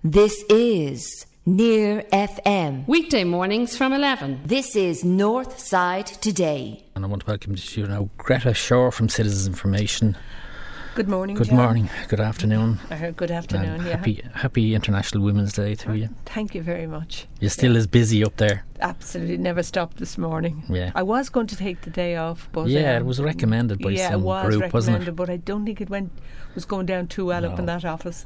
This is Near FM. Weekday mornings from 11. This is North Side Today. And I want to welcome to you now Greta Shaw from Citizens Information. Good morning, Good John. morning. Good afternoon. Good afternoon, Happy International Women's Day to you. Thank you very much. You're still as busy up there. Absolutely, never stopped this morning. Yeah. I was going to take the day off, but it was recommended by some group, wasn't it? But I don't think it was going down too well up in that office.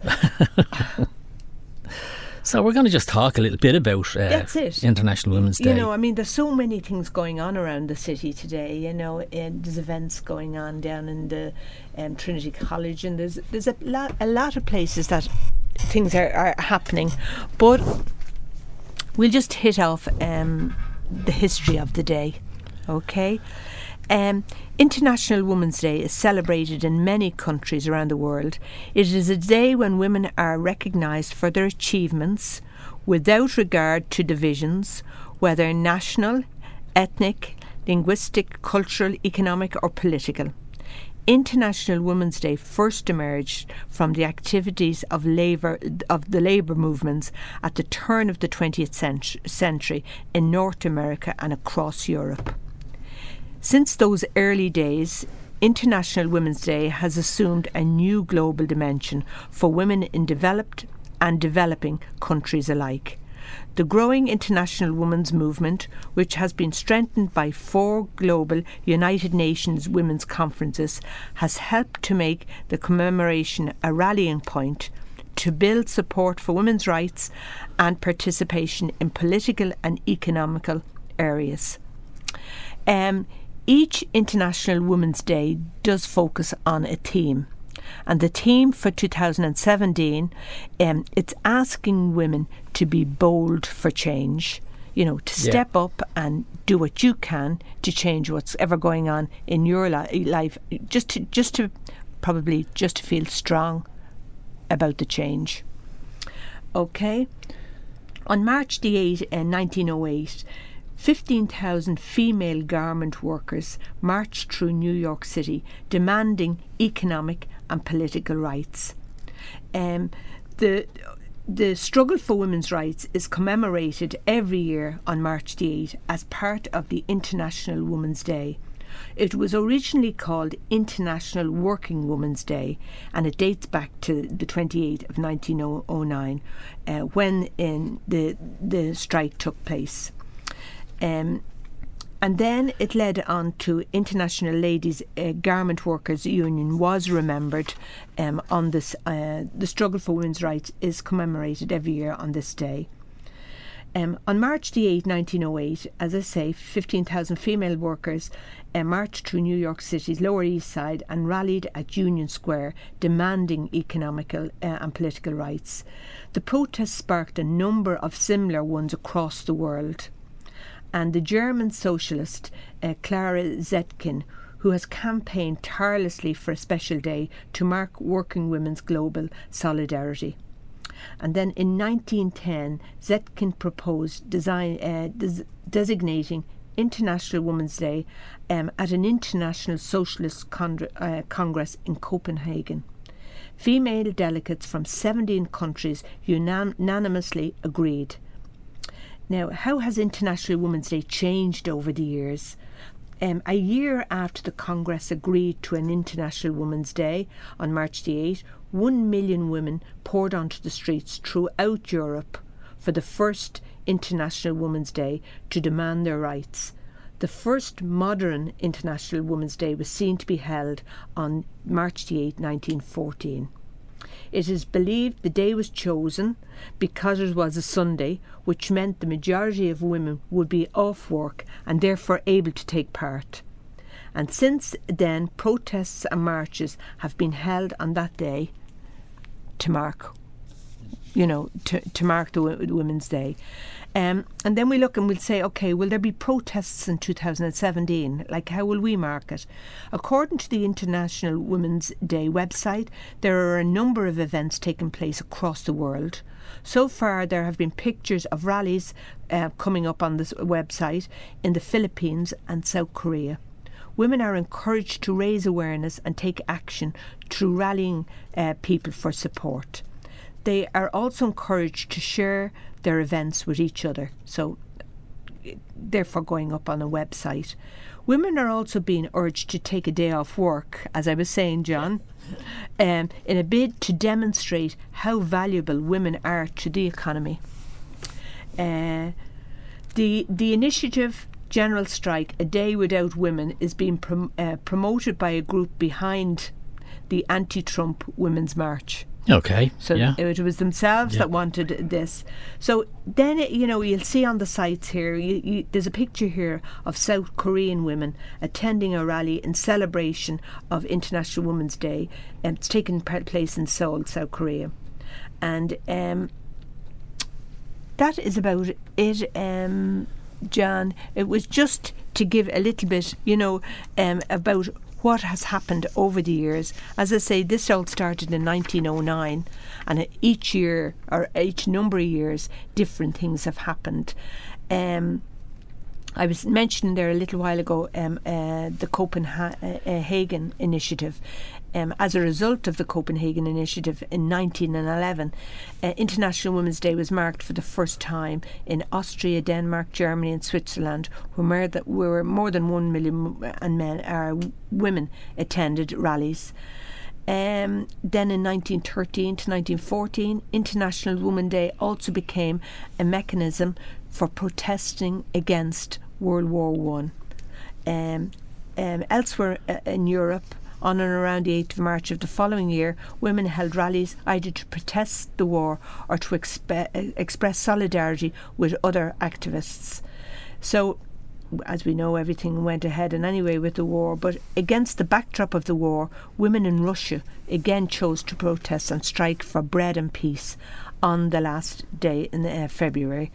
So we're going to just talk a little bit about That's it. International Women's Day. You know, I mean, there's so many things going on around the city today. You know, there's events going on down in the Trinity College, and there's a lot of places that things are happening. But we'll just hit off the history of the day, okay? International Women's Day is celebrated in many countries around the world. It is a day when women are recognised for their achievements without regard to divisions, whether national, ethnic, linguistic, cultural, economic or political. International Women's Day first emerged from the activities of the labour movements at the turn of the 20th century in North America and across Europe. Since those early days, International Women's Day has assumed a new global dimension for women in developed and developing countries alike. The growing international women's movement, which has been strengthened by 4 global United Nations women's conferences, has helped to make the commemoration a rallying point to build support for women's rights and participation in political and economical areas. Each International Women's Day does focus on a theme, and the theme for 2017, it's asking women to be bold for change, you know, to step up and do what you can to change what's ever going on in your life, just to feel strong about the change. Okay, on March the 8th, 1908. 15,000 female garment workers marched through New York City demanding economic and political rights. The struggle for women's rights is commemorated every year on March the 8th as part of the International Women's Day. It was originally called International Working Women's Day, and it dates back to the 28th of 1909 when the strike took place. And then it led on to International Ladies Garment Workers Union was remembered on this. The struggle for women's rights is commemorated every year on this day. On March the 8th, 1908, as I say, 15,000 female workers marched through New York City's Lower East Side and rallied at Union Square demanding economical and political rights. The protest sparked a number of similar ones across the world. And the German socialist Clara Zetkin, who has campaigned tirelessly for a special day to mark working women's global solidarity. And then in 1910, Zetkin proposed designating International Women's Day at an international socialist congress in Copenhagen. Female delegates from 17 countries unanimously agreed. Now, how has International Women's Day changed over the years? A year after the Congress agreed to an International Women's Day on March the 8th, 1 million women poured onto the streets throughout Europe for the first International Women's Day to demand their rights. The first modern International Women's Day was seen to be held on March the 8th, 1914. It is believed the day was chosen because it was a Sunday, which meant the majority of women would be off work and therefore able to take part. And since then, protests and marches have been held on that day to mark, to mark the Women's Day. And then we look and we'll say, okay, will there be protests in 2017? Like, how will we mark it? According to the International Women's Day website, there are a number of events taking place across the world. So far, there have been pictures of rallies coming up on this website in the Philippines and South Korea. Women are encouraged to raise awareness and take action through rallying people for support. they are also encouraged to share their events with each other. So therefore going up on a website. Women are also being urged to take a day off work, as I was saying, John, in a bid to demonstrate how valuable women are to the economy. The initiative General Strike, A Day Without Women, is being promoted by a group behind the anti-Trump Women's March. Okay. So it was themselves that wanted this. So then, you'll see on the sites here, there's a picture here of South Korean women attending a rally in celebration of International Women's Day. And it's taking place in Seoul, South Korea. And that is about it, John. It was just to give a little bit, about what has happened over the years. As I say, this all started in 1909, and each year, or each number of years, different things have happened. I was mentioning there a little while ago the Copenhagen Initiative. As a result of the Copenhagen Initiative in 1911, International Women's Day was marked for the first time in Austria, Denmark, Germany and Switzerland, where more than 1 million women attended rallies. Then in 1913 to 1914, International Women's Day also became a mechanism for protesting against World War I. Elsewhere in Europe, on and around the 8th of March of the following year, women held rallies either to protest the war or to express solidarity with other activists. So, as we know, everything went ahead and anyway with the war, but against the backdrop of the war, women in Russia again chose to protest and strike for bread and peace on the last day in February.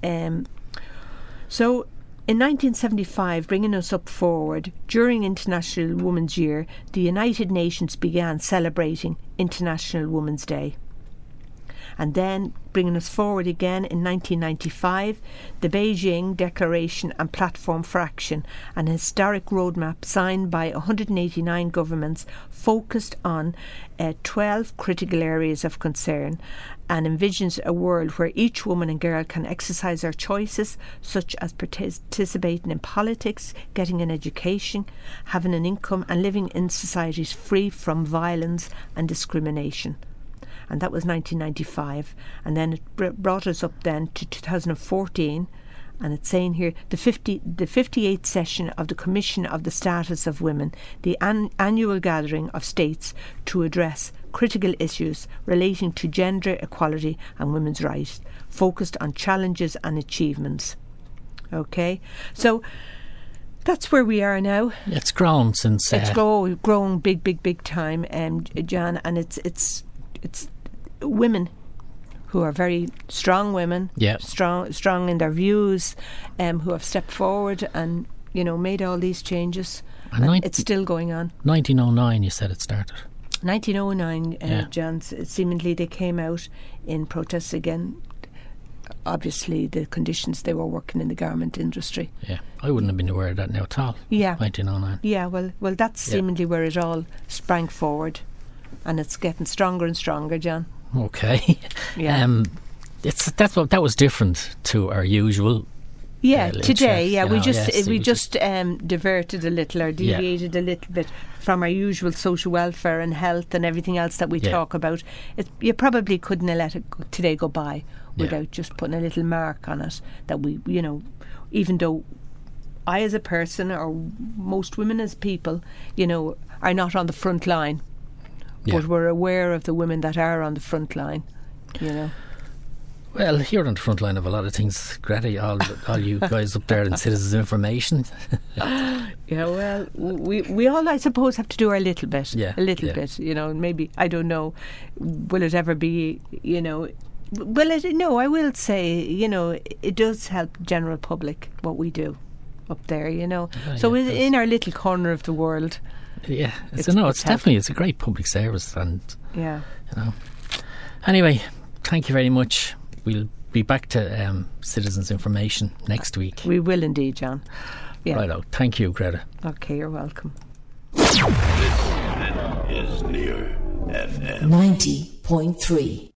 So in 1975, bringing us up forward, during International Women's Year, the United Nations began celebrating International Women's Day. And then, bringing us forward again in 1995, the Beijing Declaration and Platform for Action, an historic roadmap signed by 189 governments, focused on 12 critical areas of concern and envisions a world where each woman and girl can exercise their choices, such as participating in politics, getting an education, having an income and living in societies free from violence and discrimination. And that was 1995. And then it brought us up then to 2014. And it's saying here, the 58th session of the Commission of the Status of Women, the annual gathering of states to address critical issues relating to gender equality and women's rights, focused on challenges and achievements. Okay, so that's where we are now. It's grown since... It's grown big time, John, and it's women who are very strong women, strong in their views, who have stepped forward and made all these changes. And it's still going on. 1909, you said it started. 1909, John. Seemingly they came out in protests again. Obviously, the conditions they were working in the garment industry. Yeah, I wouldn't have been aware of that now at all. Yeah, 1909. Yeah, well, that's seemingly where it all sprang forward. And it's getting stronger and stronger, John. Okay. Yeah. That was different to our usual. Yeah, today, we just diverted a little or deviated a little bit from our usual social welfare and health and everything else that we talk about. You probably couldn't have let it today go by without just putting a little mark on it that we, even though I as a person or most women as people, are not on the front line. But we're aware of the women that are on the front line, Well, you're on the front line of a lot of things, Greta, all you guys up there in Citizens Information. Yeah, well, we all, I suppose, have to do our little bit. A little bit, maybe, I don't know, will it ever be, well, I will say, it does help the general public, what we do up there, So in our little corner of the world... Yeah, it's definitely a great public service, and Anyway, thank you very much. We'll be back to Citizens Information next week. We will indeed, John. Yeah. Righto. Thank you, Greta. Okay, you're welcome. This is Near FM 90.3.